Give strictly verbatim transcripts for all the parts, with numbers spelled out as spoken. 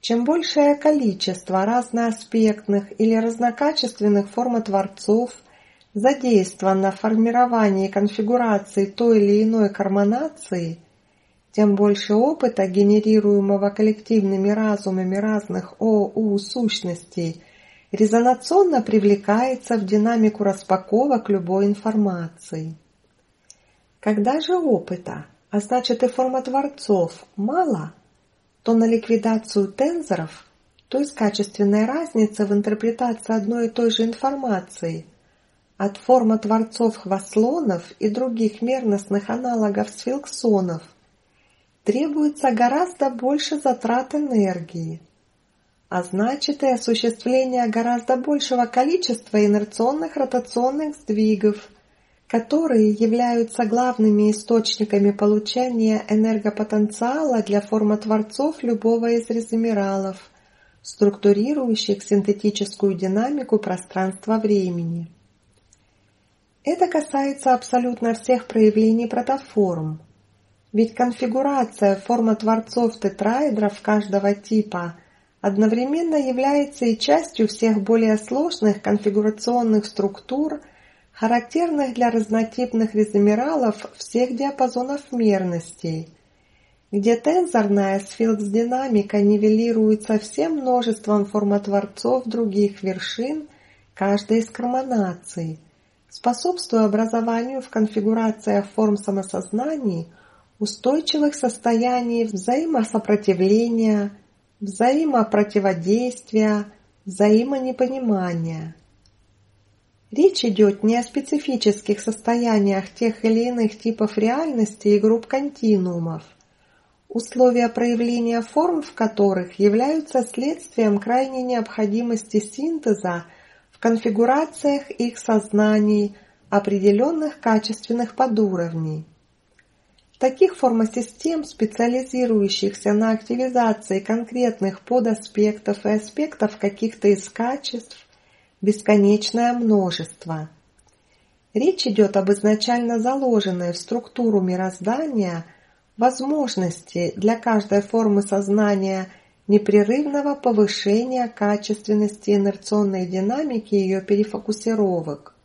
Чем большее количество разноаспектных или разнокачественных формотворцов задействовано в формировании конфигурации той или иной карманации, тем больше опыта, генерируемого коллективными разумами разных ОУ-сущностей, резонационно привлекается в динамику распаковок любой информации. Когда же опыта, а значит и формотворцов, мало, то на ликвидацию тензоров, то есть качественной разницы в интерпретации одной и той же информации, от формотворцов хваслонов и других мерностных аналогов сфинксонов, требуется гораздо больше затрат энергии, а значит и осуществление гораздо большего количества инерционных ротационных сдвигов, которые являются главными источниками получения энергопотенциала для формотворцов любого из резомералов, структурирующих синтетическую динамику пространства-времени. Это касается абсолютно всех проявлений протоформ, ведь конфигурация формотворцов тетраэдров каждого типа одновременно является и частью всех более сложных конфигурационных структур, характерных для разнотипных резомералов всех диапазонов мерностей, где тензорная сфинкс-динамика нивелируется всем множеством формотворцов других вершин каждой из карманаций, способствуя образованию в конфигурациях форм самосознаний устойчивых состояний взаимосопротивления, взаимопротиводействия, взаимонепонимания. Речь идет не о специфических состояниях тех или иных типов реальности и групп континуумов, условия проявления форм в которых являются следствием крайней необходимости синтеза в конфигурациях их сознаний определенных качественных подуровней. Таких формосистем, специализирующихся на активизации конкретных подаспектов и аспектов каких-то из качеств, бесконечное множество. Речь идет об изначально заложенной в структуру мироздания возможности для каждой формы сознания непрерывного повышения качественности инерционной динамики ее перефокусировок.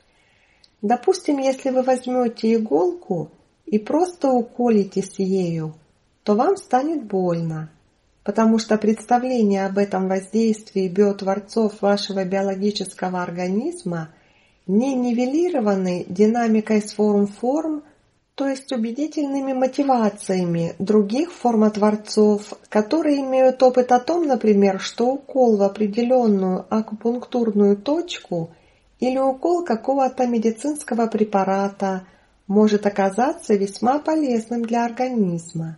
Допустим, если вы возьмете иголку и просто уколитесь ею, то вам станет больно, потому что представления об этом воздействии биотворцов вашего биологического организма не нивелированы динамикой с форм-форм, то есть убедительными мотивациями других формотворцов, которые имеют опыт о том, например, что укол в определенную акупунктурную точку или укол какого-то медицинского препарата может оказаться весьма полезным для организма.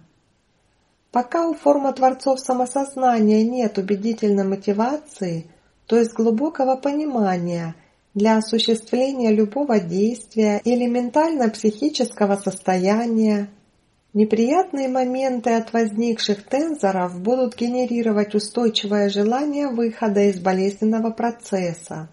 Пока у формотворцов самосознания нет убедительной мотивации, то есть глубокого понимания для осуществления любого действия или ментально-психического состояния, неприятные моменты от возникших тензоров будут генерировать устойчивое желание выхода из болезненного процесса.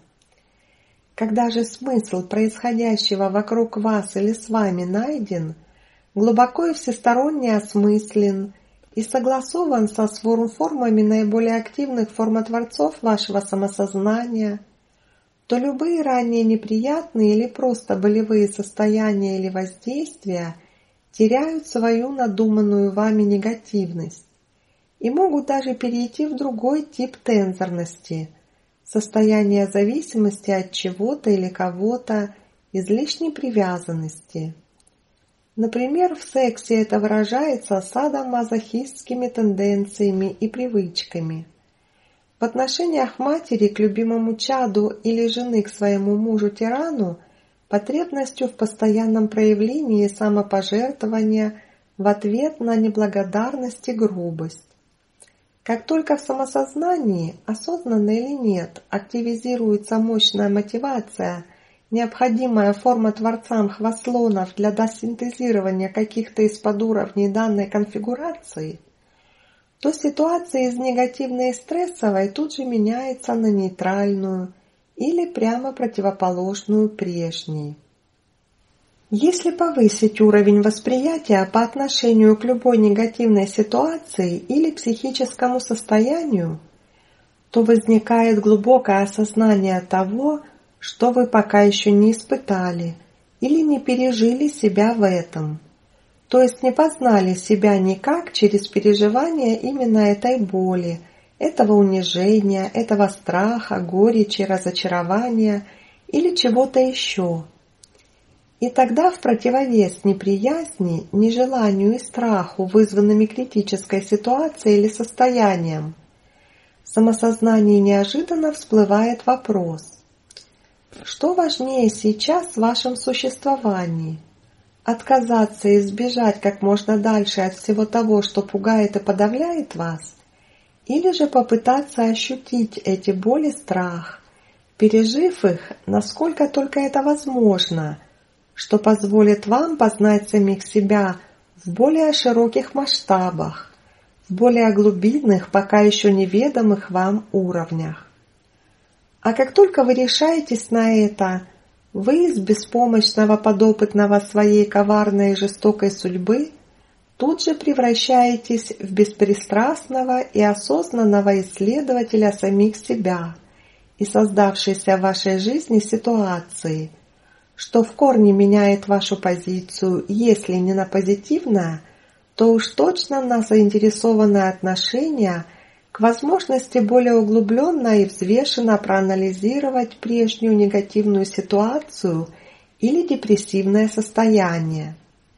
Когда же смысл происходящего вокруг вас или с вами найден, глубоко и всесторонне осмыслен и согласован со формами наиболее активных формотворцов вашего самосознания, то любые ранее неприятные или просто болевые состояния или воздействия теряют свою надуманную вами негативность и могут даже перейти в другой тип тензорности, состояние зависимости от чего-то или кого-то, излишней привязанности. Например, в сексе это выражается садомазохистскими тенденциями и привычками. В отношениях матери к любимому чаду или жены к своему мужу-тирану потребностью в постоянном проявлении самопожертвования в ответ на неблагодарность и грубость. Как только в самосознании, осознанно или нет, активизируется мощная мотивация, необходимая формотворцам хваслонов для досинтезирования каких-то из подуровней данной конфигурации, то ситуация из негативной и стрессовой тут же меняется на нейтральную или прямо противоположную прежней. Если повысить уровень восприятия по отношению к любой негативной ситуации или психическому состоянию, то возникает глубокое осознание того, что вы пока еще не испытали или не пережили себя в этом, то есть не познали себя никак через переживание именно этой боли, этого унижения, этого страха, горечи, разочарования или чего-то еще. И тогда в противовес неприязни, нежеланию и страху, вызванными критической ситуацией или состоянием, в самосознании неожиданно всплывает вопрос: что важнее сейчас в вашем существовании? Отказаться и сбежать как можно дальше от всего того, что пугает и подавляет вас? Или же попытаться ощутить эти боли и страх, пережив их, насколько только это возможно, что позволит вам познать самих себя в более широких масштабах, в более глубинных, пока еще неведомых вам уровнях. А как только вы решаетесь на это, вы из беспомощного подопытного своей коварной и жестокой судьбы тут же превращаетесь в беспристрастного и осознанного исследователя самих себя и создавшейся в вашей жизни ситуации, что в корне меняет вашу позицию, если не на позитивное, то уж точно на заинтересованное отношение к возможности более углубленно и взвешенно проанализировать прежнюю негативную ситуацию или депрессивное состояние.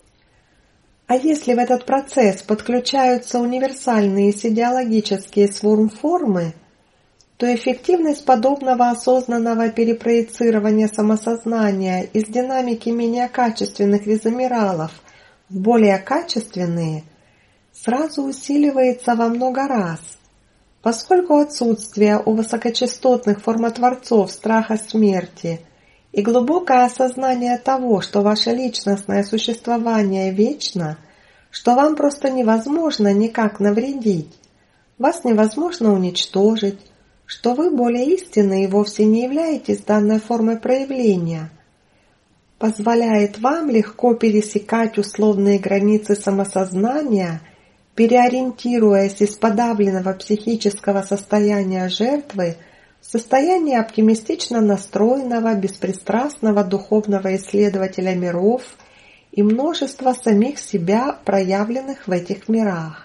А если в этот процесс подключаются универсальные сидеологические сворм-формы, то эффективность подобного осознанного перепроецирования самосознания из динамики менее качественных резомералов в более качественные сразу усиливается во много раз, поскольку отсутствие у высокочастотных формотворцов страха смерти и глубокое осознание того, что ваше личностное существование вечно, что вам просто невозможно никак навредить, вас невозможно уничтожить, что вы более истинны и вовсе не являетесь данной формой проявления, позволяет вам легко пересекать условные границы самосознания, переориентируясь из подавленного психического состояния жертвы в состояние оптимистично настроенного, беспристрастного духовного исследователя миров и множества самих себя, проявленных в этих мирах.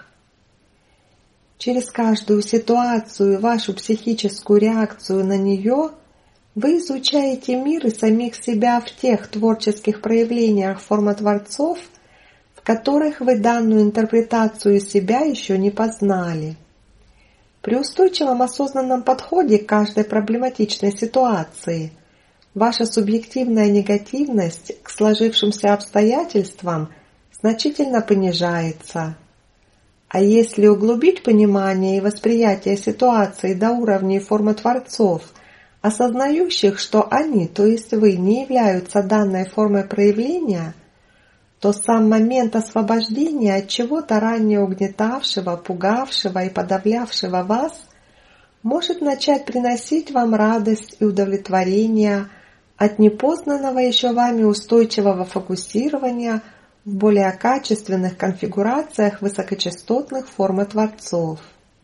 Через каждую ситуацию и вашу психическую реакцию на нее вы изучаете мир и самих себя в тех творческих проявлениях формотворцов, в которых вы данную интерпретацию себя еще не познали. При устойчивом осознанном подходе к каждой проблематичной ситуации ваша субъективная негативность к сложившимся обстоятельствам значительно понижается. А если углубить понимание и восприятие ситуации до уровней формотворцов, осознающих, что они, то есть вы, не являются данной формой проявления, то сам момент освобождения от чего-то ранее угнетавшего, пугавшего и подавлявшего вас может начать приносить вам радость и удовлетворение от непознанного еще вами устойчивого фокусирования в более качественных конфигурациях высокочастотных формотворцов.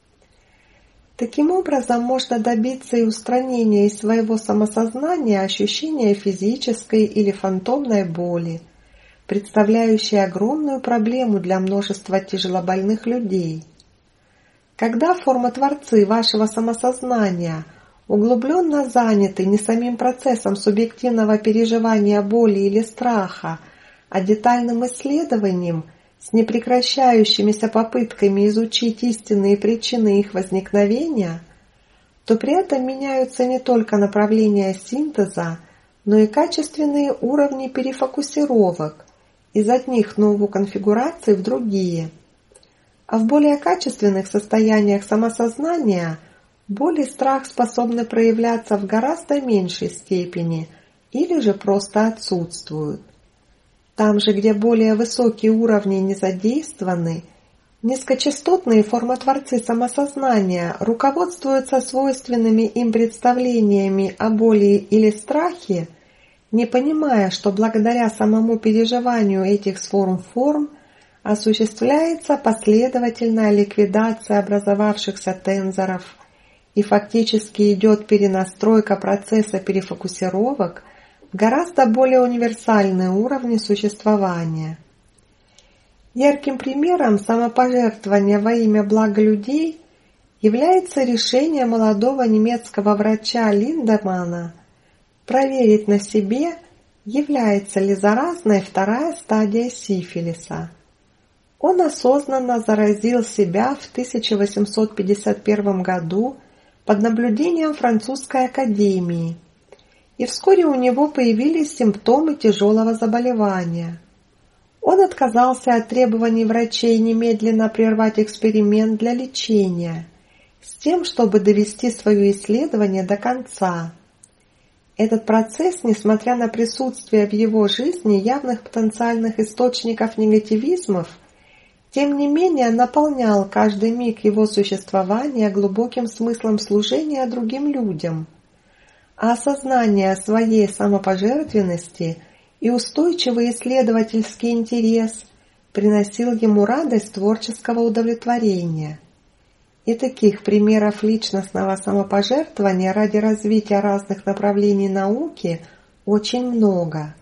Таким образом, можно добиться и устранения из своего самосознания ощущения физической или фантомной боли, представляющей огромную проблему для множества тяжелобольных людей. Когда формотворцы вашего самосознания углубленно заняты не самим процессом субъективного переживания боли или страха, а детальным исследованием с непрекращающимися попытками изучить истинные причины их возникновения, то при этом меняются не только направления синтеза, но и качественные уровни перефокусировок из одних новых конфигураций в другие. А в более качественных состояниях самосознания боль и страх способны проявляться в гораздо меньшей степени или же просто отсутствуют. Там же, где более высокие уровни не задействованы, низкочастотные формотворцы самосознания руководствуются свойственными им представлениями о боли или страхе не понимая, что благодаря самому переживанию этих сформ-форм осуществляется последовательная ликвидация образовавшихся тензоров и фактически идет перенастройка процесса перефокусировок в гораздо более универсальные уровни существования. Ярким примером самопожертвования во имя блага людей является решение молодого немецкого врача Линдемана проверить на себе, является ли заразной вторая стадия сифилиса. Он осознанно заразил себя в тысяча восемьсот пятьдесят первом году под наблюдением французской академии, и вскоре у него появились симптомы тяжелого заболевания. Он отказался от требований врачей немедленно прервать эксперимент для лечения, с тем, чтобы довести свое исследование до конца. Этот процесс, несмотря на присутствие в его жизни явных потенциальных источников негативизмов, тем не менее наполнял каждый миг его существования глубоким смыслом служения другим людям, а осознание своей самопожертвенности и устойчивый исследовательский интерес приносил ему радость творческого удовлетворения. И таких примеров личностного самопожертвования ради развития разных направлений науки очень много.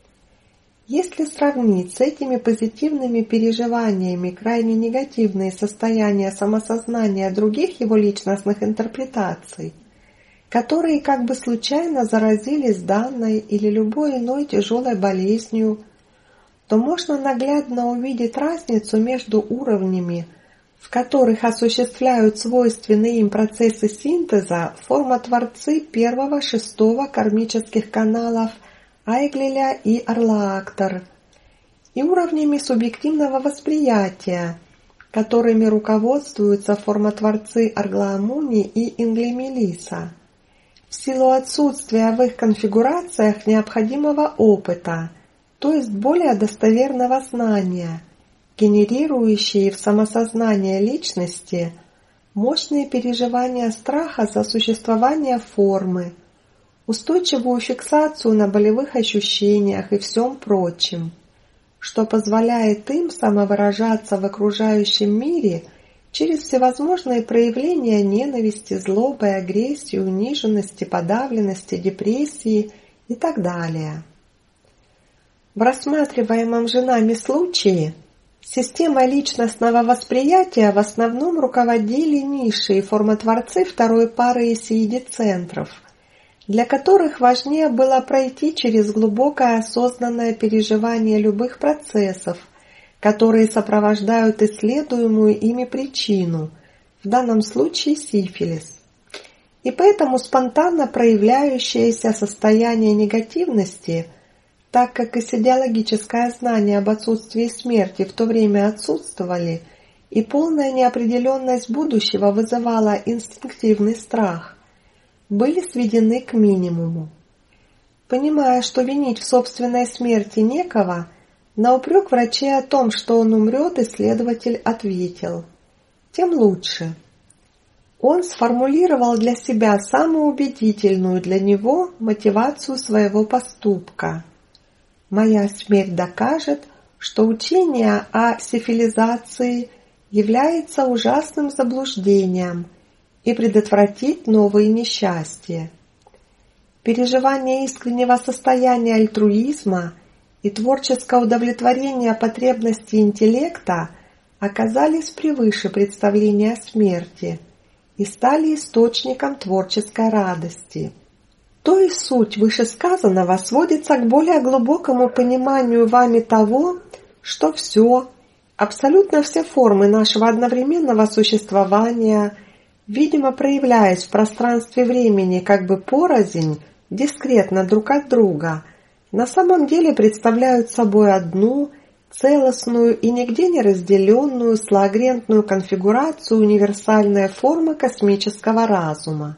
Если сравнить с этими позитивными переживаниями крайне негативные состояния самосознания других его личностных интерпретаций, которые как бы случайно заразились данной или любой иной тяжелой болезнью, то можно наглядно увидеть разницу между уровнями, в которых осуществляют свойственные им процессы синтеза формотворцы первого-шестого кармических каналов Айглеля и Арлаактар, и уровнями субъективного восприятия, которыми руководствуются формотворцы Арглаамуни и Инглемелиса, в силу отсутствия в их конфигурациях необходимого опыта, то есть более достоверного знания, генерирующие в самосознание личности мощные переживания страха за существование формы, устойчивую фиксацию на болевых ощущениях и всем прочем, что позволяет им самовыражаться в окружающем мире через всевозможные проявления ненависти, злобы, агрессии, униженности, подавленности, депрессии и так далее. В рассматриваемом же нами случае системой личностного восприятия в основном руководили низшие формотворцы второй пары эсииди-центров, для которых важнее было пройти через глубокое осознанное переживание любых процессов, которые сопровождают исследуемую ими причину, в данном случае сифилис. И поэтому спонтанно проявляющееся состояние негативности, так как и идеологическое знание об отсутствии смерти в то время отсутствовали, и полная неопределенность будущего вызывала инстинктивный страх, были сведены к минимуму. Понимая, что винить в собственной смерти некого, на упрек врачей о том, что он умрет, исследователь ответил: тем лучше. Он сформулировал для себя самую убедительную для него мотивацию своего поступка. «Моя смерть докажет, что учение о сифилизации является ужасным заблуждением и предотвратит новые несчастья». Переживание искреннего состояния альтруизма и творческое удовлетворение потребностей интеллекта оказались превыше представления о смерти и стали источником творческой радости. То есть суть вышесказанного сводится к более глубокому пониманию вами того, что все, абсолютно все формы нашего одновременного существования, видимо проявляясь в пространстве времени как бы порознь, дискретно друг от друга, на самом деле представляют собой одну, целостную и нигде не разделенную слоагрентную конфигурацию универсальной формы космического разума.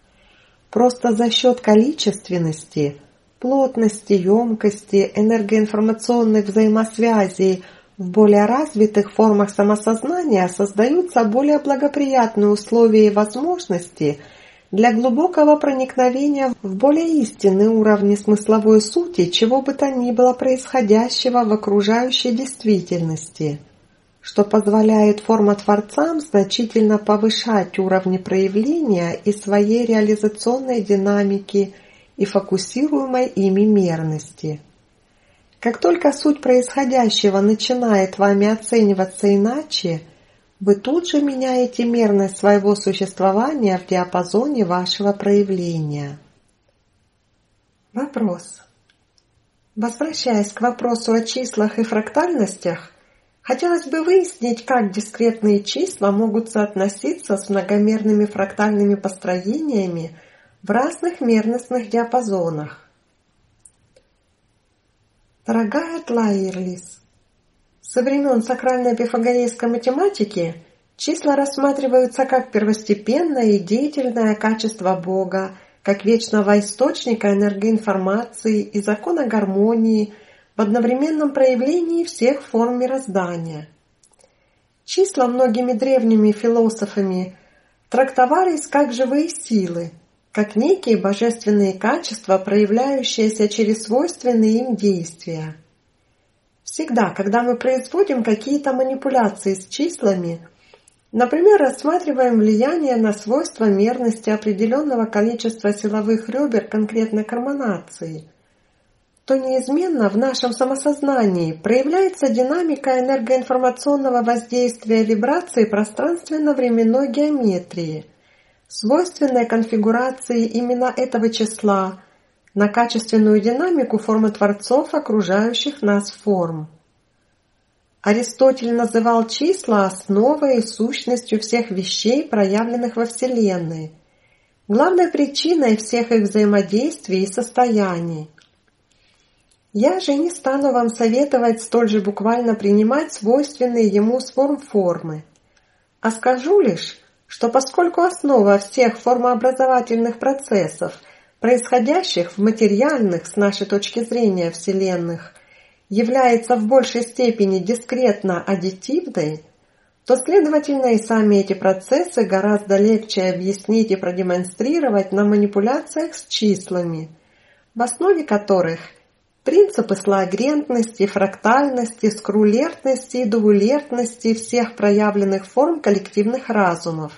Просто за счет количественности, плотности, емкости, энергоинформационных взаимосвязей в более развитых формах самосознания создаются более благоприятные условия и возможности для глубокого проникновения в более истинные уровни смысловой сути чего бы то ни было происходящего в окружающей действительности, что позволяет формотворцам значительно повышать уровни проявления и своей реализационной динамики и фокусируемой ими мерности. Как только суть происходящего начинает вами оцениваться иначе, вы тут же меняете мерность своего существования в диапазоне вашего проявления. Вопрос. Возвращаясь к вопросу о числах и фрактальностях, хотелось бы выяснить, как дискретные числа могут соотноситься с многомерными фрактальными построениями в разных мерностных диапазонах. Дорогая Тлаирлис, со времен сакральной пифагорейской математики числа рассматриваются как первостепенное и деятельное качество Бога, как вечного источника энергоинформации и закона гармонии в одновременном проявлении всех форм мироздания. Числа многими древними философами трактовались как живые силы, как некие божественные качества, проявляющиеся через свойственные им действия. Всегда, когда мы производим какие-то манипуляции с числами, например, рассматриваем влияние на свойства мерности определенного количества силовых ребер конкретной карманации, то неизменно в нашем самосознании проявляется динамика энергоинформационного воздействия вибрации пространственно-временной геометрии, свойственной конфигурации именно этого числа, на качественную динамику формотворцов окружающих нас форм. Аристотель называл числа основой и сущностью всех вещей, проявленных во Вселенной, главной причиной всех их взаимодействий и состояний. Я же не стану вам советовать столь же буквально принимать свойственные ему форм формы, а скажу лишь, что поскольку основа всех формообразовательных процессов, происходящих в материальных, с нашей точки зрения, вселенных, является в большей степени дискретно аддитивной, то, следовательно, и сами эти процессы гораздо легче объяснить и продемонстрировать на манипуляциях с числами, в основе которых принципы слагрентности, фрактальности, скрулертности и дувулертности всех проявленных форм коллективных разумов.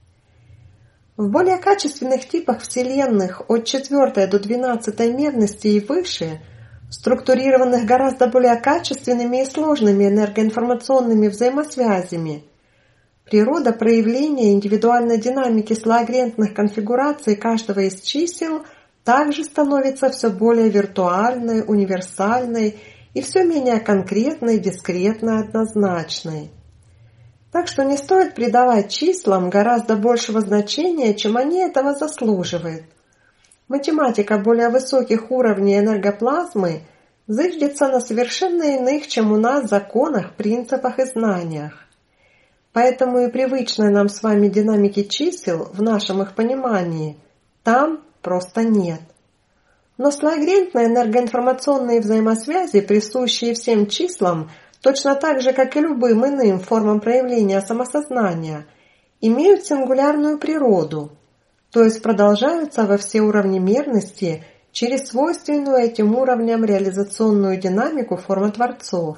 В более качественных типах вселенных от четвертой до двенадцатой мерности и выше, структурированных гораздо более качественными и сложными энергоинформационными взаимосвязями, природа проявления индивидуальной динамики слагрентных конфигураций каждого из чисел также становится все более виртуальной, универсальной и все менее конкретной, дискретной, однозначной. Так что не стоит придавать числам гораздо большего значения, чем они этого заслуживают. Математика более высоких уровней энергоплазмы зыждется на совершенно иных, чем у нас, законах, принципах и знаниях. Поэтому и привычной нам с вами динамики чисел в нашем их понимании там просто нет. Но слагрентные энергоинформационные взаимосвязи, присущие всем числам, точно так же, как и любым иным формам проявления самосознания, имеют сингулярную природу, то есть продолжаются во все уровни мерности через свойственную этим уровням реализационную динамику формотворцов.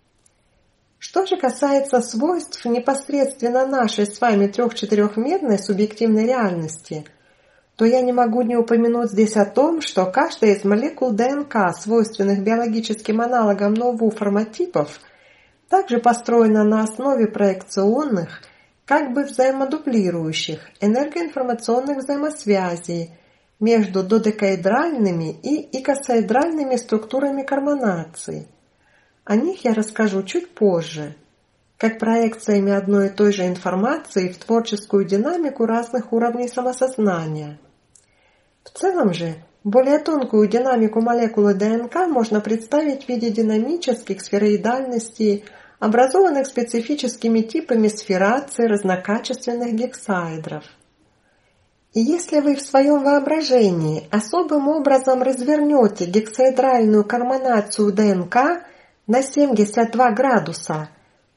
Что же касается свойств непосредственно нашей с вами трех-четырехмерной субъективной реальности, то я не могу не упомянуть здесь о том, что каждая из молекул ДНК, свойственных биологическим аналогам нову форматипов, также построена на основе проекционных, как бы взаимодублирующих энергоинформационных взаимосвязей между додекаэдральными и икосаэдральными структурами карманации. О них я расскажу чуть позже, как проекциями одной и той же информации в творческую динамику разных уровней самосознания. В целом же, более тонкую динамику молекулы ДНК можно представить в виде динамических сфероидальностей, образованных специфическими типами сфераций разнокачественных гексаэдров. И если вы в своем воображении особым образом развернете гексаэдральную карманацию ДНК на семьдесят два градуса,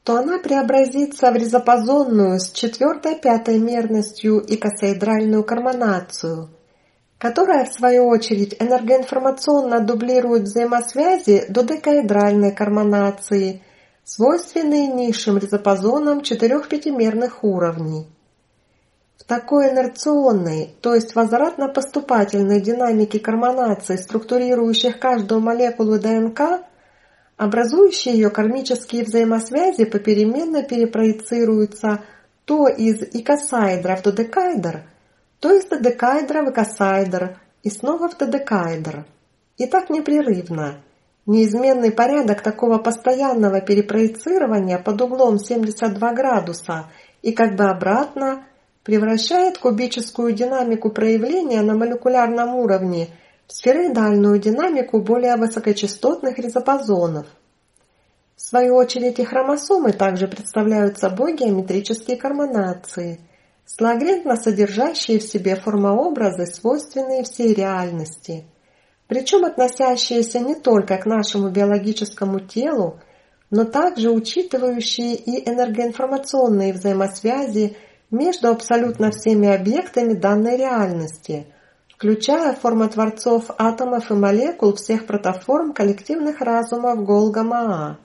то она преобразится в ризопозонную с четвертой-пятой мерностью икосаэдральную карманацию, которая, в свою очередь, энергоинформационно дублирует взаимосвязи додекаэдральной карманации, свойственные низшим ризопозонам четырех-пятимерных уровней. В такой инерционной, то есть возвратно-поступательной динамике карманации, структурирующих каждую молекулу ДНК, образующие ее кармические взаимосвязи попеременно перепроецируются то из икосаэдра в додекаэдр, то из додекаэдра в икосаэдр и снова в додекаэдр. И так непрерывно. Неизменный порядок такого постоянного перепроецирования под углом семьдесят два градуса и как бы обратно превращает кубическую динамику проявления на молекулярном уровне в сфероидальную динамику более высокочастотных ризопозонов. В свою очередь и хромосомы также представляют собой геометрические карманации, слагрентно содержащие в себе формообразы, свойственные всей реальности, причем относящиеся не только к нашему биологическому телу, но также учитывающие и энергоинформационные взаимосвязи между абсолютно всеми объектами данной реальности, включая формотворцов атомов и молекул всех протоформ коллективных разумов Голга-Маа.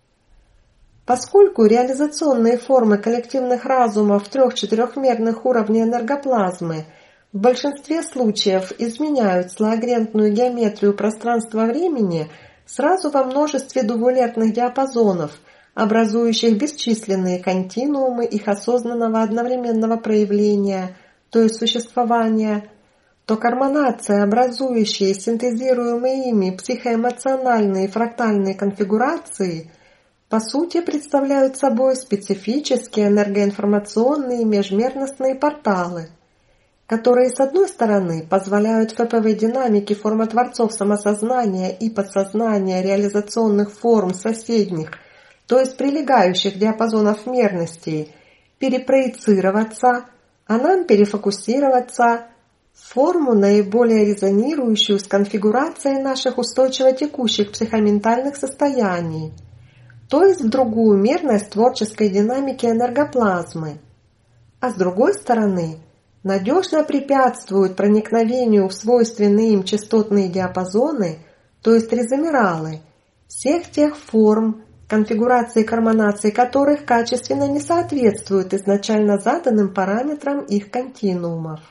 Поскольку реализационные формы коллективных разумов трех-четырехмерных уровней энергоплазмы в большинстве случаев изменяют слагрентную геометрию пространства-времени сразу во множестве дувулертных диапазонов, образующих бесчисленные континуумы их осознанного одновременного проявления, то есть существования, то карманация, образующие синтезируемые ими психоэмоциональные фрактальные конфигурации, по сути представляют собой специфические энергоинформационные межмерностные порталы, которые, с одной стороны, позволяют ФПВ динамике формотворцов самосознания и подсознания реализационных форм соседних, то есть прилегающих диапазонов мерностей, перепроецироваться, а нам перефокусироваться в форму, наиболее резонирующую с конфигурацией наших устойчиво текущих психоментальных состояний, то есть в другую мерность творческой динамики энергоплазмы, а с другой стороны, надежно препятствуют проникновению в свойственные им частотные диапазоны, то есть резомералы, всех тех форм, конфигурации карманации которых качественно не соответствуют изначально заданным параметрам их континуумов.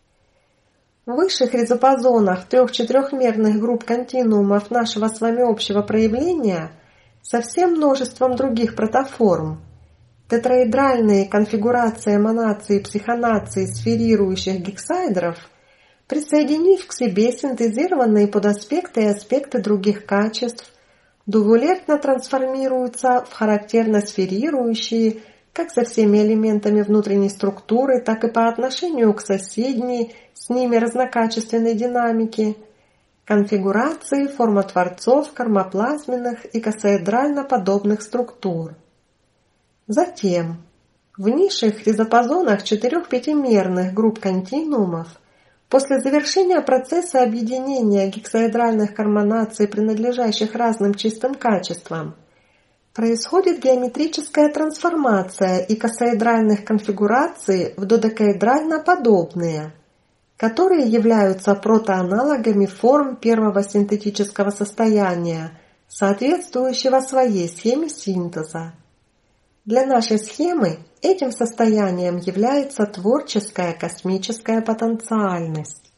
В высших ризопозонах трех-четырехмерных групп континуумов нашего с вами общего проявления со всем множеством других протоформ, тетраэдральные конфигурации эманации и психонации сферирующих гексаэдров, присоединив к себе синтезированные подаспекты и аспекты других качеств, дувулертно трансформируются в характерно сферирующие как со всеми элементами внутренней структуры, так и по отношению к соседней с ними разнокачественной динамике, конфигурации формотворцов кармоплазменных и косоэдрально подобных структур. Затем, в низших ризопозонах четырех-пятимерных групп континуумов, после завершения процесса объединения гексаэдральных карманаций, принадлежащих разным чистым качествам, происходит геометрическая трансформация икосаэдральных конфигураций в додекаэдрально подобные, которые являются протоаналогами форм первого синтетического состояния, соответствующего своей схеме синтеза. Для нашей схемы этим состоянием является творческая космическая потенциальность.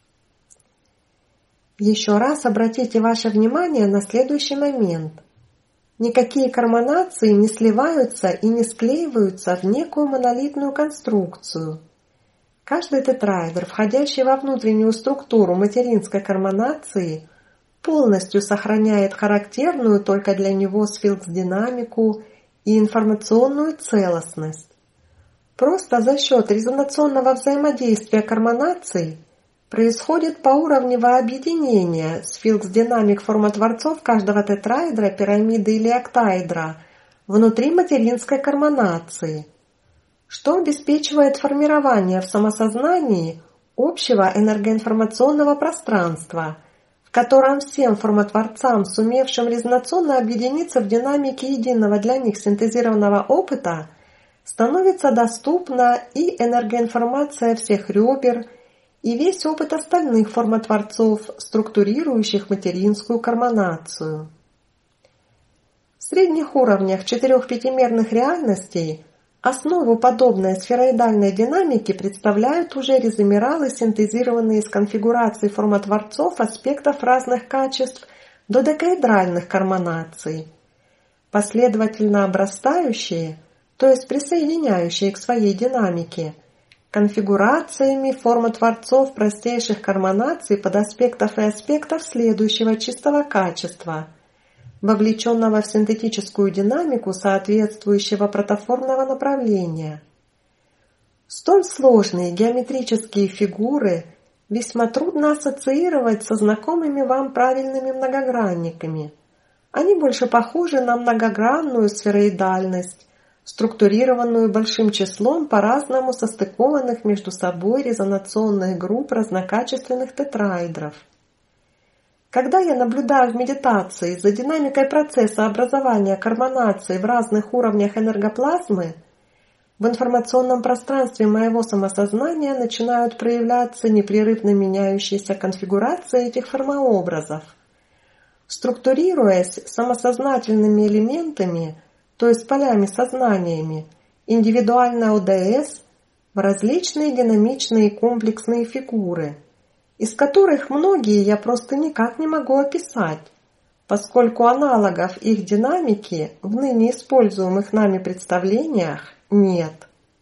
Еще раз обратите ваше внимание на следующий момент. Никакие карманации не сливаются и не склеиваются в некую монолитную конструкцию. Каждый тетраэдр, входящий во внутреннюю структуру материнской карманации, полностью сохраняет характерную только для него сфинкс-динамику и информационную целостность. Просто за счет резонационного взаимодействия карманаций происходит поуровневое объединение сфинкс-динамик формотворцов каждого тетраэдра, пирамиды или октаэдра внутри материнской карманации, что обеспечивает формирование в самосознании общего энергоинформационного пространства, в котором всем формотворцам, сумевшим резонационно объединиться в динамике единого для них синтезированного опыта, становится доступна и энергоинформация всех ребер, и весь опыт остальных формотворцов, структурирующих материнскую карманацию. В средних уровнях четырех-пятимерных реальностей основу подобной сфероидальной динамики представляют уже резомералы, синтезированные из конфигураций формотворцов аспектов разных качеств до декаэдральных карманаций, последовательно обрастающие, то есть присоединяющие к своей динамике, конфигурациями формотворцов простейших карманаций подаспектов и аспектов следующего чистого качества, вовлеченного в синтетическую динамику соответствующего протоформного направления. Столь сложные геометрические фигуры весьма трудно ассоциировать со знакомыми вам правильными многогранниками. Они больше похожи на многогранную сфероидальность, структурированную большим числом по-разному состыкованных между собой резонационных групп разнокачественных тетраэдров. Когда я наблюдаю в медитации за динамикой процесса образования карманации в разных уровнях энергоплазмы, в информационном пространстве моего самосознания начинают проявляться непрерывно меняющиеся конфигурации этих формообразов, структурируясь самосознательными элементами, то есть полями сознаниями, индивидуально ОДС, в различные динамичные комплексные фигуры, из которых многие я просто никак не могу описать, поскольку аналогов их динамики в ныне используемых нами представлениях нет.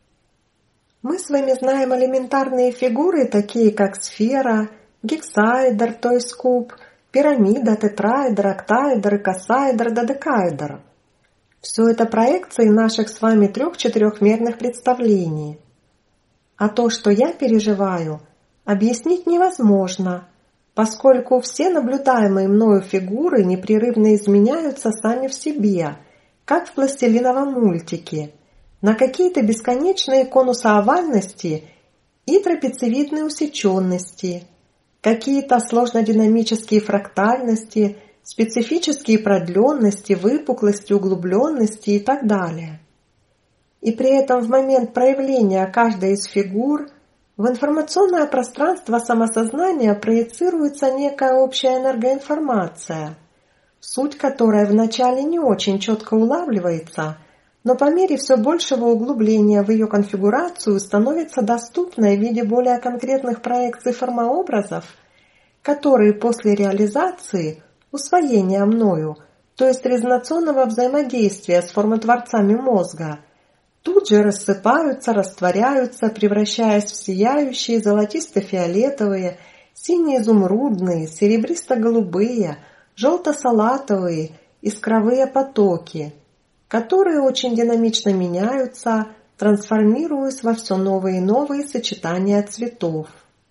Мы с вами знаем элементарные фигуры, такие как сфера, гексаэдр, то есть куб, пирамида, тетраэдр, октаэдр, икосаэдр, додекаэдр. Все это проекции наших с вами трех-четырехмерных представлений. А то, что я переживаю, объяснить невозможно, поскольку все наблюдаемые мною фигуры непрерывно изменяются сами в себе, как в пластилиновом мультике, на какие-то бесконечные конусоовальности и трапециевидные усеченности, какие-то сложнодинамические фрактальности, специфические продленности, выпуклости, углубленности и так далее. И при этом в момент проявления каждой из фигур в информационное пространство самосознания проецируется некая общая энергоинформация, суть которой вначале не очень четко улавливается, но по мере все большего углубления в ее конфигурацию становится доступной в виде более конкретных проекций формообразов, которые после реализации усвоения мною, то есть резонационного взаимодействия с формотворцами мозга, тут же рассыпаются, растворяются, превращаясь в сияющие золотисто-фиолетовые, сине-изумрудные, серебристо-голубые, желто-салатовые, искровые потоки, которые очень динамично меняются, трансформируясь во все новые и новые сочетания цветов.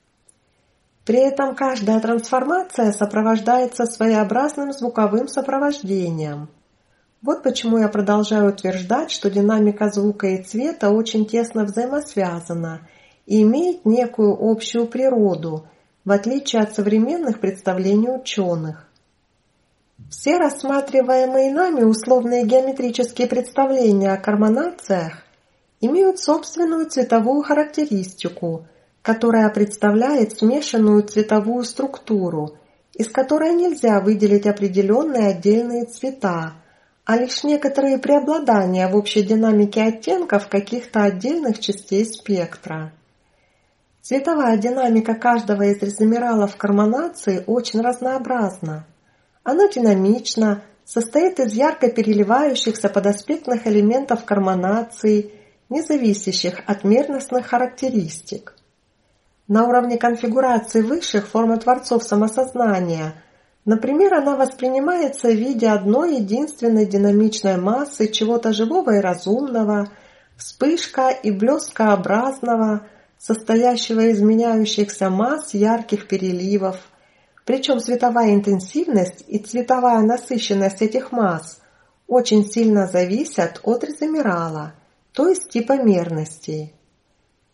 При этом каждая трансформация сопровождается своеобразным звуковым сопровождением. Вот почему я продолжаю утверждать, что динамика звука и цвета очень тесно взаимосвязана и имеет некую общую природу, в отличие от современных представлений ученых. Все рассматриваемые нами условные геометрические представления о карманациях имеют собственную цветовую характеристику, которая представляет смешанную цветовую структуру, из которой нельзя выделить определенные отдельные цвета, а лишь некоторые преобладания в общей динамике оттенков каких-то отдельных частей спектра. Цветовая динамика каждого из резомералов карманации очень разнообразна. Она динамична, состоит из ярко переливающихся подаспектных элементов карманации, не зависящих от мерностных характеристик. На уровне конфигурации высших формотворцов самосознания, например, она воспринимается в виде одной единственной динамичной массы чего-то живого и разумного, вспышка и блескообразного, состоящего из меняющихся масс ярких переливов, причем цветовая интенсивность и цветовая насыщенность этих масс очень сильно зависят от резомерала, то есть типа мерностей.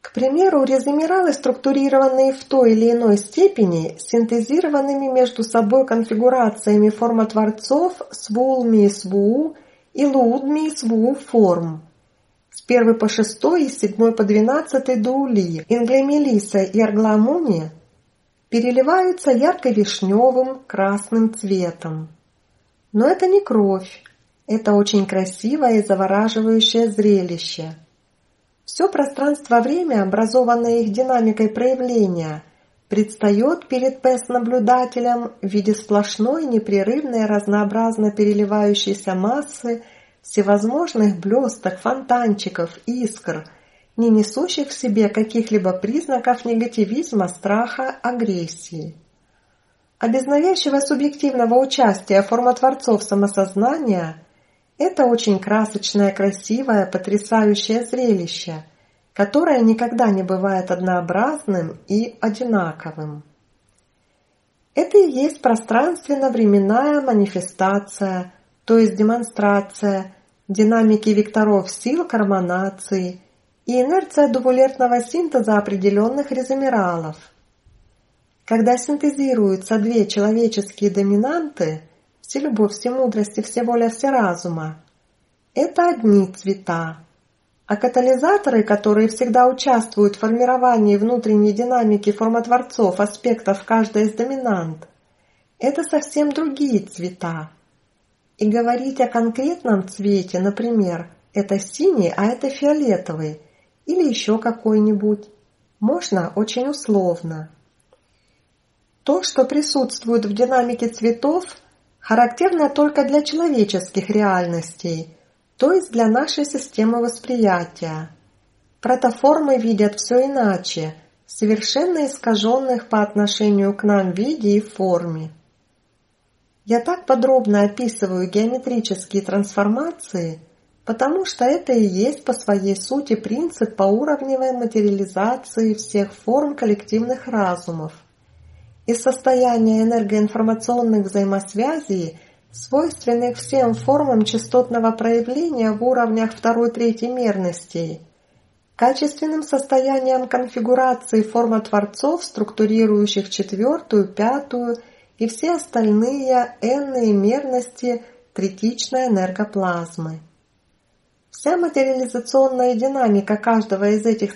К примеру, резомералы, структурированные в той или иной степени, синтезированными между собой конфигурациями формотворцов свулми и сву и луудми и сву форм. С первой по шестой и с седьмой по двенадцатый дуули, инглемелиса и аргламуни переливаются ярко-вишневым красным цветом. Но это не кровь, это очень красивое и завораживающее зрелище. Все пространство-время, образованное их динамикой проявления, предстает перед пэс-наблюдателем в виде сплошной, непрерывной, разнообразно переливающейся массы всевозможных блесток, фонтанчиков, искр, не несущих в себе каких-либо признаков негативизма, страха, агрессии. А без навязчивого субъективного участия формотворцов самосознания это очень красочное, красивое, потрясающее зрелище, которое никогда не бывает однообразным и одинаковым. Это и есть пространственно-временная манифестация, то есть демонстрация динамики векторов сил карманации и инерция дувулертного синтеза определенных резомералов. Когда синтезируются две человеческие доминанты – вселюбовь, всемудрости, всеволя, всеразума – это одни цвета, а катализаторы, которые всегда участвуют в формировании внутренней динамики формотворцов аспектов каждой из доминант – это совсем другие цвета. И говорить о конкретном цвете, например, это синий, а это фиолетовый, или еще какой-нибудь, можно очень условно. То, что присутствует в динамике цветов, характерно только для человеческих реальностей, то есть для нашей системы восприятия. Протоформы видят все иначе, совершенно искаженных по отношению к нам виде и форме. Я так подробно описываю геометрические трансформации, потому что это и есть по своей сути принцип поуровневой материализации всех форм коллективных разумов. Из состояния энергоинформационных взаимосвязей, свойственных всем формам частотного проявления в уровнях второй-третьей мерностей, качественным состоянием конфигурации формотворцов, структурирующих четвертую, пятую и все остальные n-ные мерности третичной энергоплазмы. Вся материализационная динамика каждого из этих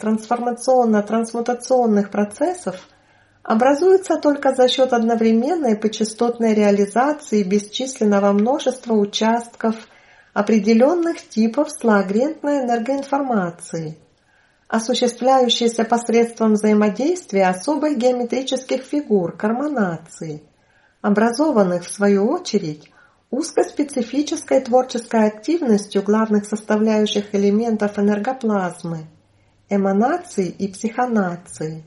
трансформационно-трансмутационных процессов образуется только за счет одновременной почастотной реализации бесчисленного множества участков определенных типов слоагрентной энергоинформации, осуществляющейся посредством взаимодействия особых геометрических фигур карманации, образованных, в свою очередь, узкоспецифической творческой активностью главных составляющих элементов энергоплазмы, эманации и психонации.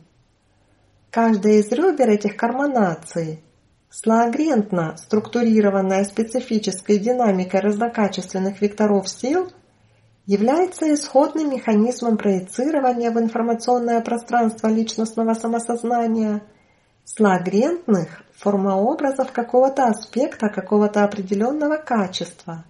Каждая из ребер этих карманаций, слоагрентно структурированная специфической динамикой разнокачественных векторов сил, является исходным механизмом проецирования в информационное пространство личностного самосознания слоагрентных формообразов какого-то аспекта, какого-то определенного качества,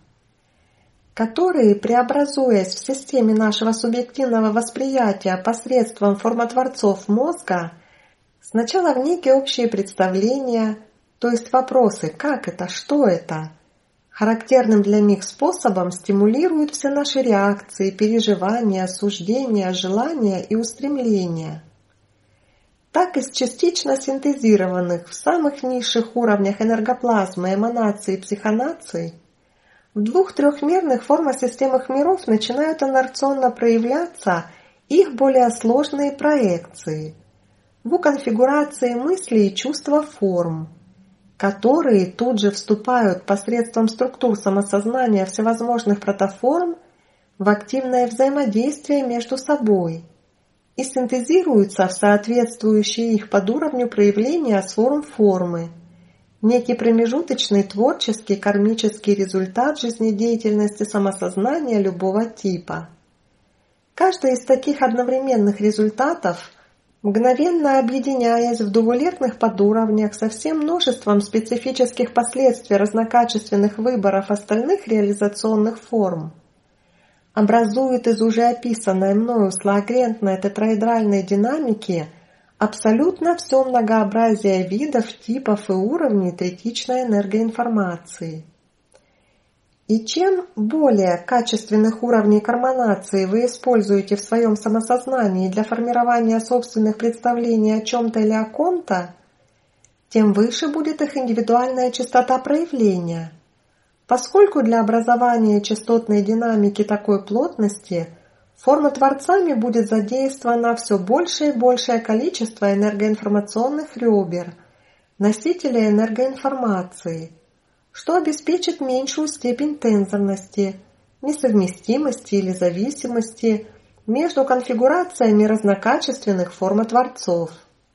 которые, преобразуясь в системе нашего субъективного восприятия посредством формотворцов мозга, сначала в некие общие представления, то есть вопросы «как это?», «что это?», характерным для них способом стимулируют все наши реакции, переживания, суждения, желания и устремления. Так из частично синтезированных в самых низших уровнях энергоплазмы, эманации и психонации в двух-трехмерных формосистемах миров начинают инерционно проявляться их более сложные проекции в конфигурации мысли и чувства форм, которые тут же вступают посредством структур самосознания всевозможных протоформ в активное взаимодействие между собой и синтезируются в соответствующие их под уровню проявления с форм формы, некий промежуточный творческий кармический результат жизнедеятельности самосознания любого типа. Каждый из таких одновременных результатов, мгновенно объединяясь в дувулертных подуровнях со всем множеством специфических последствий разнокачественных выборов остальных реализационных форм, образует из уже описанной мною слоагентной тетраэдральной динамики абсолютно все многообразие видов, типов и уровней третичной энергоинформации. И чем более качественных уровней карманации вы используете в своем самосознании для формирования собственных представлений о чем-то или о ком-то, тем выше будет их индивидуальная частота проявления, поскольку для образования частотной динамики такой плотности формотворцами будет задействовано все большее и большее количество энергоинформационных ребер, носителей энергоинформации, что обеспечит меньшую степень тензорности, несовместимости или зависимости между конфигурациями разнокачественных формотворцов.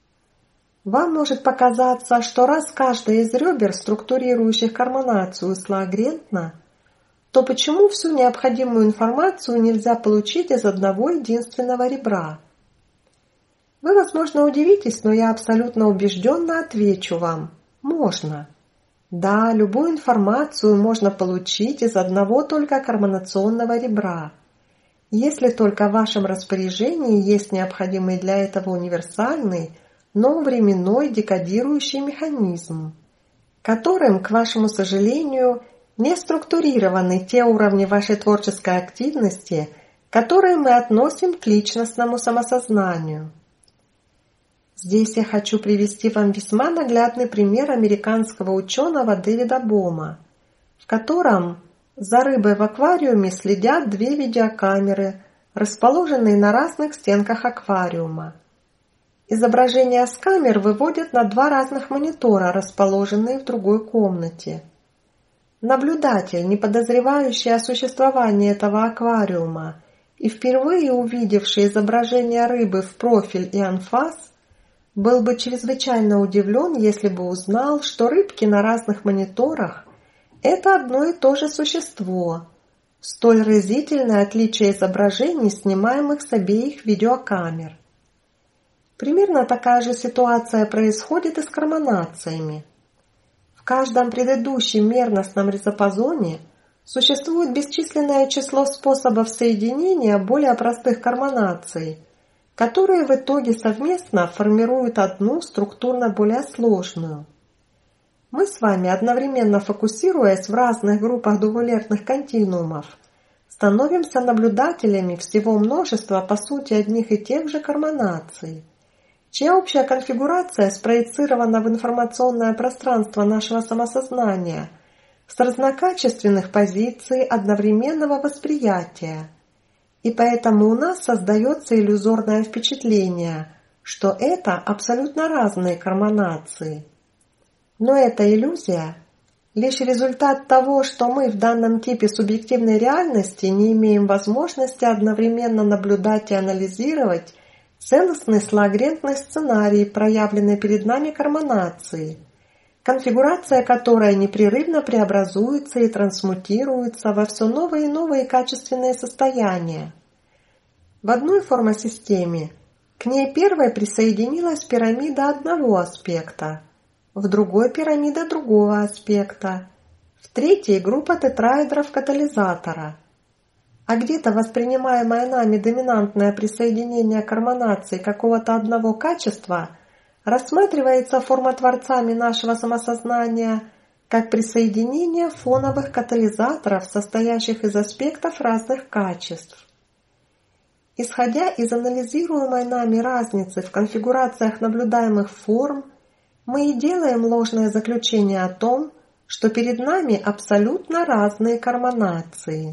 Вам может показаться, что раз каждая из ребер, структурирующих карманацию, слоагентна, то почему всю необходимую информацию нельзя получить из одного единственного ребра? Вы, возможно, удивитесь, но я абсолютно убежденно отвечу вам – можно. Да, любую информацию можно получить из одного только карманационного ребра, если только в вашем распоряжении есть необходимый для этого универсальный, но временной декодирующий механизм, которым, к вашему сожалению, не структурированы те уровни вашей творческой активности, которые мы относим к личностному самосознанию. Здесь я хочу привести вам весьма наглядный пример американского ученого Дэвида Бома, в котором за рыбой в аквариуме следят две видеокамеры, расположенные на разных стенках аквариума. Изображения с камер выводят на два разных монитора, расположенные в другой комнате. Наблюдатель, не подозревающий о существовании этого аквариума и впервые увидевший изображение рыбы в профиль и анфас, был бы чрезвычайно удивлен, если бы узнал, что рыбки на разных мониторах – это одно и то же существо, столь разительное отличие изображений, снимаемых с обеих видеокамер. Примерно такая же ситуация происходит и с карманациями. В каждом предыдущем мерностном диапазоне существует бесчисленное число способов соединения более простых карманаций, которые в итоге совместно формируют одну структурно более сложную. Мы с вами, одновременно фокусируясь в разных группах двувалентных континуумов, становимся наблюдателями всего множества по сути одних и тех же карманаций, чья общая конфигурация спроецирована в информационное пространство нашего самосознания с разнокачественных позиций одновременного восприятия. И поэтому у нас создается иллюзорное впечатление, что это абсолютно разные карманации. Но эта иллюзия – лишь результат того, что мы в данном типе субъективной реальности не имеем возможности одновременно наблюдать и анализировать целостный слоагентный сценарий, проявленный перед нами карманации, конфигурация которой непрерывно преобразуется и трансмутируется во все новые и новые качественные состояния. В одной формосистеме к ней первой присоединилась пирамида одного аспекта, в другой пирамида другого аспекта, в третьей группа тетраэдров катализатора, а где-то воспринимаемое нами доминантное присоединение карманаций какого-то одного качества рассматривается формотворцами нашего самосознания как присоединение фоновых катализаторов, состоящих из аспектов разных качеств. Исходя из анализируемой нами разницы в конфигурациях наблюдаемых форм, мы и делаем ложное заключение о том, что перед нами абсолютно разные карманации.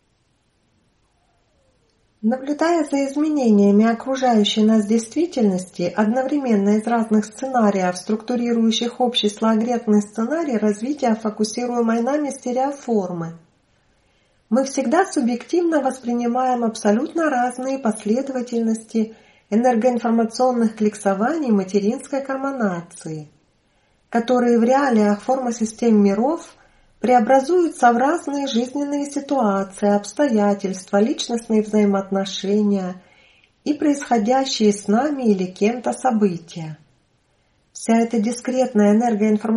Наблюдая за изменениями окружающей нас действительности одновременно из разных сценариев, структурирующих общий слоагентный сценарий развития фокусируемой нами стереоформы, мы всегда субъективно воспринимаем абсолютно разные последовательности энергоинформационных кликсований материнской карманации, которые в реалиях формосистем миров преобразуются в разные жизненные ситуации, обстоятельства, личностные взаимоотношения и происходящие с нами или кем-то события. Вся эта дискретная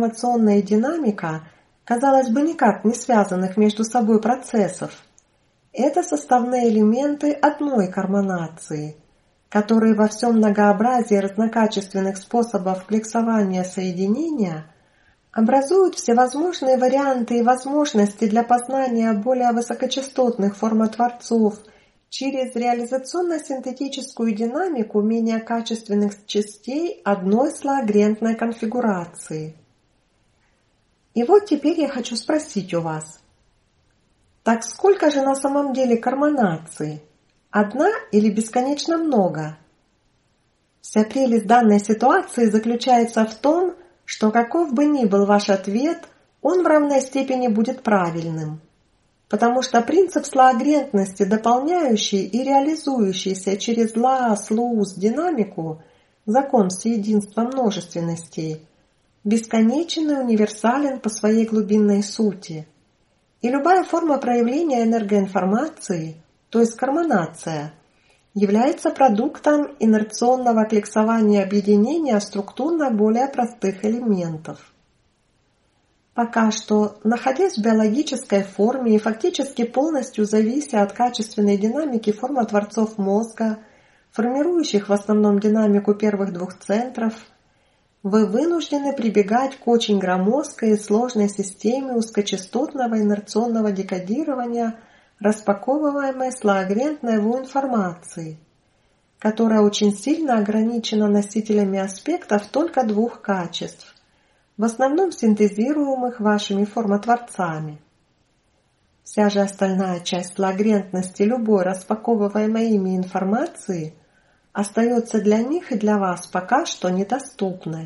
энергоинформационная динамика, казалось бы, никак не связанных между собой процессов, Это составные элементы одной карбонации, которые во всем многообразии разнокачественных способов клексования соединения образуют всевозможные варианты и возможности для познания более высокочастотных формотворцов через реализационно-синтетическую динамику менее качественных частей одной слоагрентной конфигурации. И вот теперь я хочу спросить у вас, так сколько же на самом деле карбонаций? Одна или бесконечно много? Вся прелесть данной ситуации заключается в том, что каков бы ни был ваш ответ, он в равной степени будет правильным. Потому что принцип слоагрентности, дополняющий и реализующийся через Лаас-Луус динамику, закон всеединства множественностей, бесконечен и универсален по своей глубинной сути. И любая форма проявления энергоинформации, то есть карбонация, является продуктом инерционного клексования объединения структурно более простых элементов. Пока что, находясь в биологической форме и фактически полностью завися от качественной динамики формотворцов мозга, формирующих в основном динамику первых двух центров, вы вынуждены прибегать к очень громоздкой и сложной системе узкочастотного инерционного декодирования распаковываемой слоагрентной информации, которая очень сильно ограничена носителями аспектов только двух качеств, в основном синтезируемых вашими формотворцами. Вся же остальная часть слоагрентности любой распаковываемой ими информации остается для них и для вас пока что недоступной.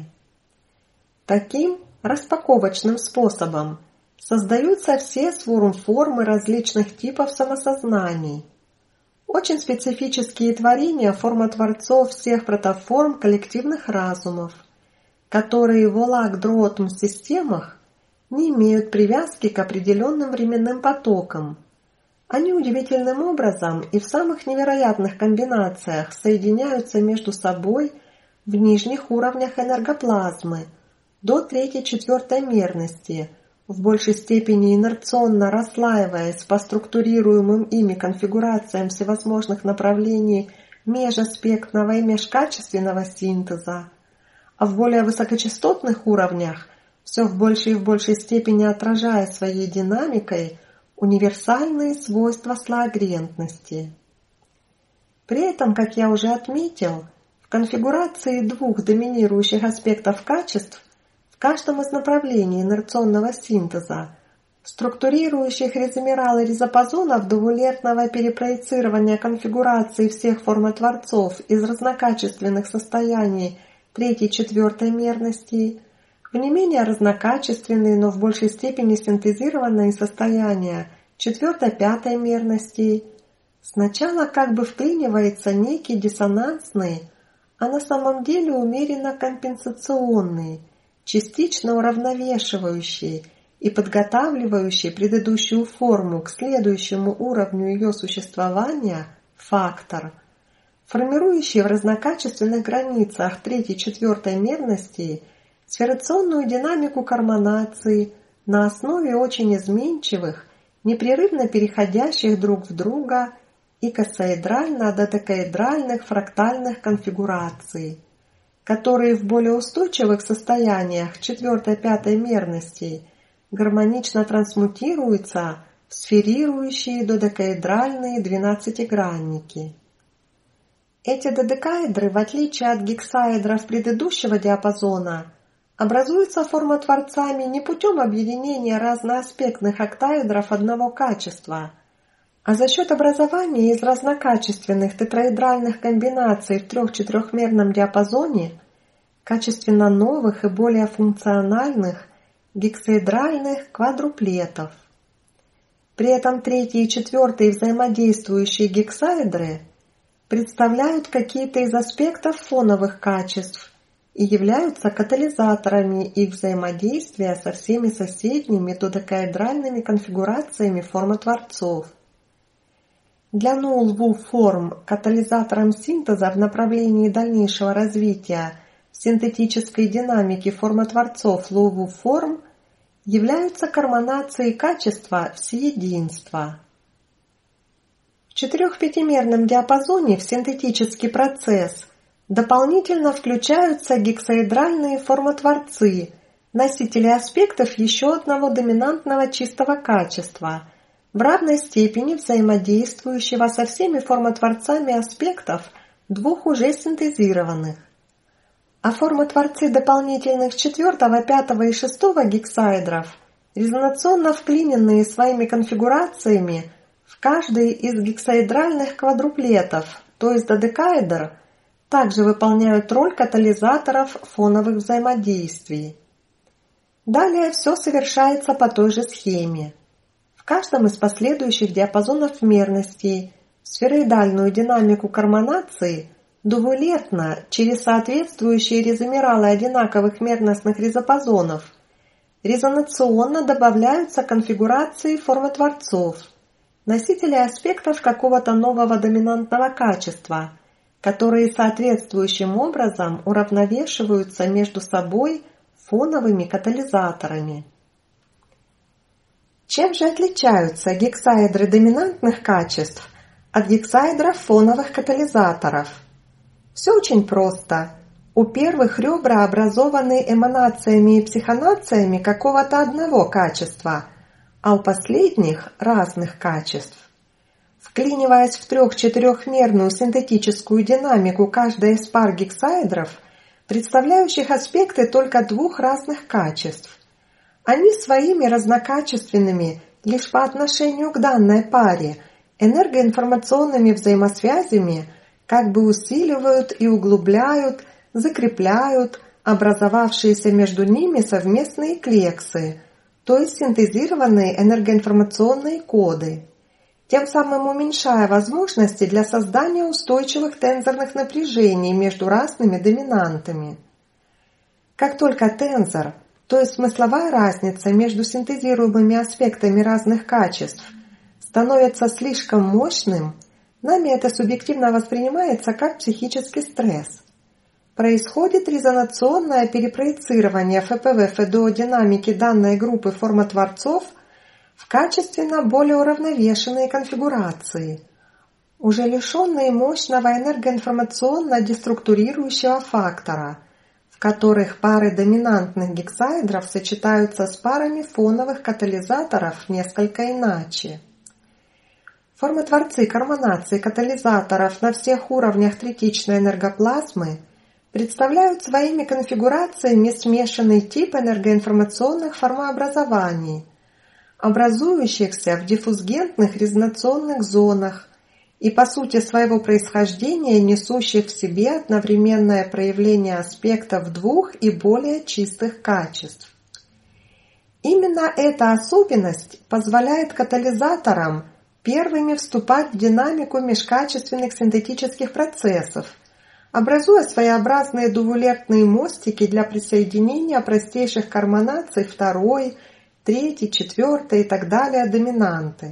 Таким распаковочным способом создаются все сворм-формы различных типов самосознаний, очень специфические творения формотворцов всех протоформ коллективных разумов, которые в Олак-Дротм-системах не имеют привязки к определенным временным потокам. Они удивительным образом и в самых невероятных комбинациях соединяются между собой в нижних уровнях энергоплазмы до третьей-четвертой мерности, в большей степени инерционно расслаиваясь по структурируемым ими конфигурациям всевозможных направлений межаспектного и межкачественного синтеза, а в более высокочастотных уровнях все в большей и в большей степени отражая своей динамикой универсальные свойства слоагрентности. При этом, как я уже отметил, в конфигурации двух доминирующих аспектов качеств в каждом из направлений инерционного синтеза, структурирующих резомералы резопозонов двулетного перепроецирования конфигурации всех формотворцов из разнокачественных состояний третьей-четвертой мерности, в не менее разнокачественные, но в большей степени синтезированные состояния четвертой-пятой мерностей, сначала как бы вклинивается некий диссонансный, а на самом деле умеренно компенсационный, частично уравновешивающий и подготавливающий предыдущую форму к следующему уровню ее существования фактор, формирующий в разнокачественных границах третьей-четвертой мерностей сферационную динамику карбонации на основе очень изменчивых, непрерывно переходящих друг в друга икосаэдрально-додекаэдральных фрактальных конфигураций, которые в более устойчивых состояниях четвертой-пятой мерностей гармонично трансмутируются в сферирующие додекаэдральные двенадцатигранники. Эти додекаэдры, в отличие от гексаэдров предыдущего диапазона, образуются формотворцами не путем объединения разноаспектных октаэдров одного качества, а за счет образования из разнокачественных тетраэдральных комбинаций в трех-четырехмерном диапазоне качественно новых и более функциональных гексаэдральных квадруплетов. При этом третий и четвертый взаимодействующие гексаэдры представляют какие-то из аспектов фоновых качеств и являются катализаторами их взаимодействия со всеми соседними додекаэдральными конфигурациями формотворцов. Для нулл-ву форм катализатором синтеза в направлении дальнейшего развития синтетической динамики формотворцов лу-ву форм являются карбонации качества всеединства. четырех-пятимерном диапазоне в синтетический процесс дополнительно включаются гексаэдральные формотворцы, носители аспектов еще одного доминантного чистого качества, в равной степени взаимодействующего со всеми формотворцами аспектов двух уже синтезированных. А формотворцы дополнительных четвертого, пятого и шестого гексаэдров, резонационно вклиненные своими конфигурациями в каждый из гексаэдральных квадруплетов, то есть додекаэдр, также выполняют роль катализаторов фоновых взаимодействий. Далее все совершается по той же схеме. В каждом из последующих диапазонов мерностей сфероидальную динамику карманации двулетно через соответствующие резомералы одинаковых мерностных резопозонов резонационно добавляются конфигурации формотворцов, носителей аспектов какого-то нового доминантного качества, которые соответствующим образом уравновешиваются между собой фоновыми катализаторами. Чем же отличаются гексаэдры доминантных качеств от гексаэдров фоновых катализаторов? Все очень просто. У первых ребра образованы эманациями и психонациями какого-то одного качества, а у последних – разных качеств. Вклиниваясь в трех-четырехмерную синтетическую динамику каждой из пар гексаэдров, представляющих аспекты только двух разных качеств, они своими разнокачественными лишь по отношению к данной паре энергоинформационными взаимосвязями как бы усиливают и углубляют, закрепляют образовавшиеся между ними совместные клексы, то есть синтезированные энергоинформационные коды, тем самым уменьшая возможности для создания устойчивых тензорных напряжений между разными доминантами. Как только тензор, то есть смысловая разница между синтезируемыми аспектами разных качеств, становится слишком мощным, нами это субъективно воспринимается как психический стресс. Происходит резонационное перепроецирование эф пэ вэ эф дэ о динамики данной группы формотворцов в качественно более уравновешенные конфигурации, уже лишенные мощного энергоинформационно-деструктурирующего фактора, в которых пары доминантных гексаэдров сочетаются с парами фоновых катализаторов несколько иначе. Формотворцы карманации катализаторов на всех уровнях третичной энергоплазмы представляют своими конфигурациями смешанный тип энергоинформационных формообразований, образующихся в диффузгентных резонационных зонах и по сути своего происхождения несущих в себе одновременное проявление аспектов двух и более чистых качеств. Именно эта особенность позволяет катализаторам первыми вступать в динамику межкачественных синтетических процессов, образуя своеобразные двулертные мостики для присоединения простейших карманаций второй, третьей, четвертой и так далее доминанты.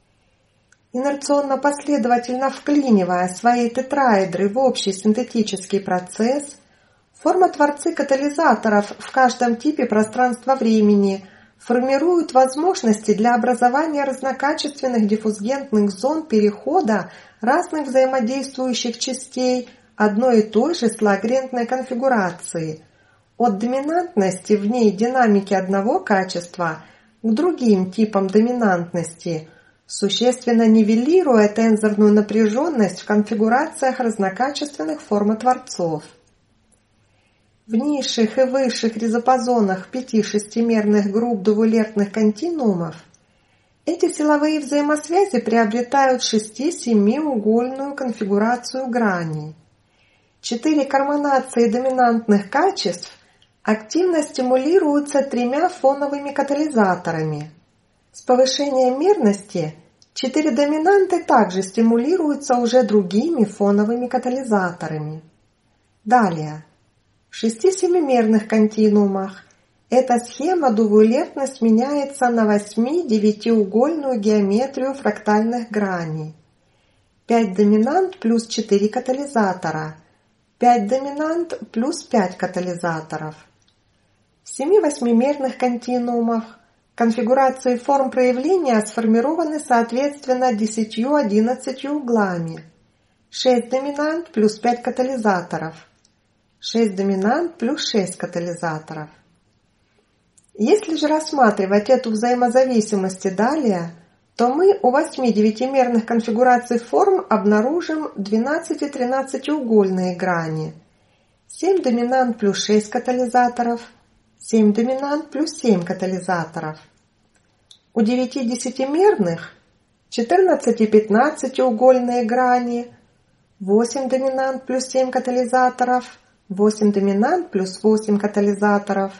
Инерционно-последовательно вклинивая свои тетраэдры в общий синтетический процесс, формотворцы катализаторов в каждом типе пространства-времени формируют возможности для образования разнокачественных диффузгентных зон перехода разных взаимодействующих частей одной и той же слагрентной конфигурации от доминантности в ней динамики одного качества к другим типам доминантности, существенно нивелируя тензорную напряженность в конфигурациях разнокачественных формотворцов. В низших и высших резопозонах пяти-шестимерных групп двулертных континуумов эти силовые взаимосвязи приобретают шести-семиугольную конфигурацию граней. Четыре карманации доминантных качеств активно стимулируются тремя фоновыми катализаторами. С повышением мерности четыре доминанты также стимулируются уже другими фоновыми катализаторами. Далее. В шести-семимерных континуумах эта схема двулетно сменяется на восьми-девятиугольную геометрию фрактальных граней. пять доминант плюс четыре катализатора, пять доминант плюс пять катализаторов. В семи-восьмимерных континуумах конфигурации форм проявления сформированы соответственно десятью-одиннадцатью углами. шесть доминант плюс пять катализаторов. шесть доминант плюс шесть катализаторов. Если же рассматривать эту взаимозависимость далее, то мы у восьми девятимерных конфигураций форм обнаружим двенадцати-тринадцатиугольные грани. семь доминант плюс шесть катализаторов, семь доминант плюс семь катализаторов. У девяти десятимерных четырнадцати-пятнадцатиугольные грани, восемь доминант плюс семь катализаторов, восемь доминант плюс восемь катализаторов.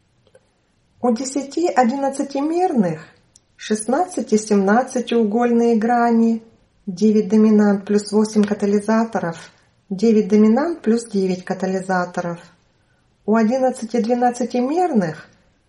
У десяти-одиннадцатимерных шестнадцати-семнадцатиугольные грани, девять доминант плюс восемь катализаторов, девять доминант плюс девять катализаторов. У одиннадцати-двенадцатимерных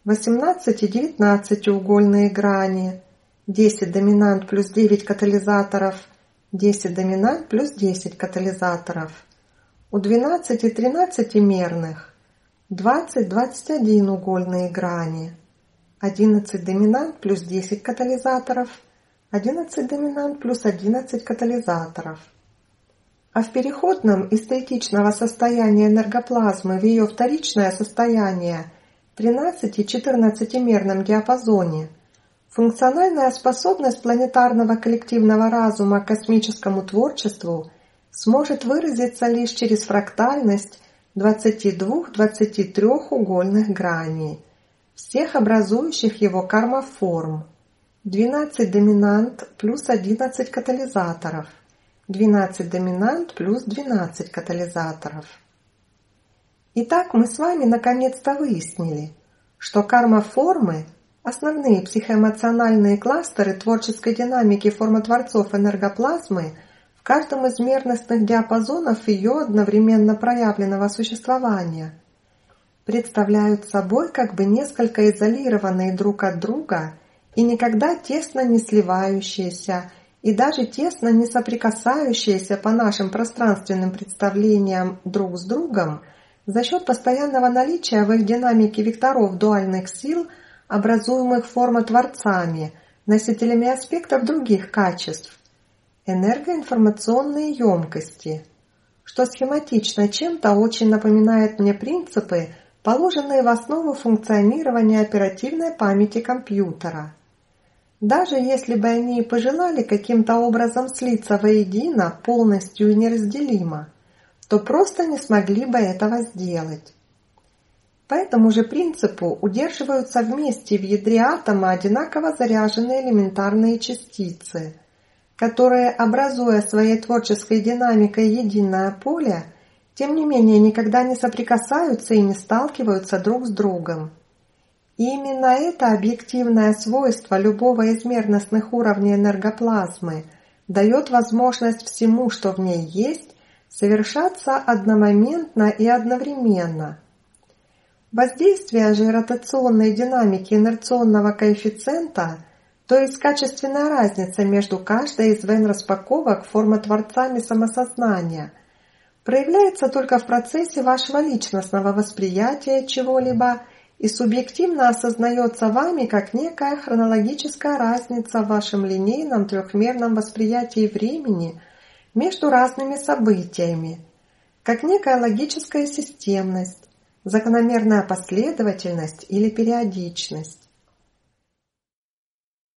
восемнадцати-девятнадцатиугольные грани, десять доминант плюс девять катализаторов, десять доминант плюс десять катализаторов. У двенадцати-тринадцатимерных двадцать-двадцать один угольные грани, одиннадцать доминант плюс десять катализаторов, одиннадцать доминант плюс одиннадцать катализаторов. А в переходном из статичного состояния энергоплазмы в ее вторичное состояние тринадцати-четырнадцатимерном диапазоне функциональная способность планетарного коллективного разума к космическому творчеству сможет выразиться лишь через фрактальность двадцати двух — двадцати трёх угольных граней, всех образующих его кармоформ, двенадцать доминант плюс одиннадцать катализаторов, двенадцать доминант плюс двенадцать катализаторов. Итак, мы с вами наконец-то выяснили, что кармоформы, основные психоэмоциональные кластеры творческой динамики формотворцов энергоплазмы, в каждом из мерностных диапазонов ее одновременно проявленного существования, представляют собой как бы несколько изолированные друг от друга и никогда тесно не сливающиеся и даже тесно не соприкасающиеся по нашим пространственным представлениям друг с другом за счет постоянного наличия в их динамике векторов дуальных сил, образуемых формотворцами, носителями аспектов других качеств, энергоинформационные емкости, что схематично чем-то очень напоминает мне принципы, положенные в основу функционирования оперативной памяти компьютера. Даже если бы они и пожелали каким-то образом слиться воедино полностью и неразделимо, то просто не смогли бы этого сделать. По этому же принципу удерживаются вместе в ядре атома одинаково заряженные элементарные частицы, которые, образуя своей творческой динамикой единое поле, тем не менее никогда не соприкасаются и не сталкиваются друг с другом. И именно это объективное свойство любого из мерностных уровней энергоплазмы дает возможность всему, что в ней есть, совершаться одномоментно и одновременно. Воздействие же ротационной динамики инерционного коэффициента, то есть качественная разница между каждой из вен-распаковок формотворцами самосознания, проявляется только в процессе вашего личностного восприятия чего-либо и субъективно осознается вами как некая хронологическая разница в вашем линейном трехмерном восприятии времени между разными событиями, как некая логическая системность, закономерная последовательность или периодичность.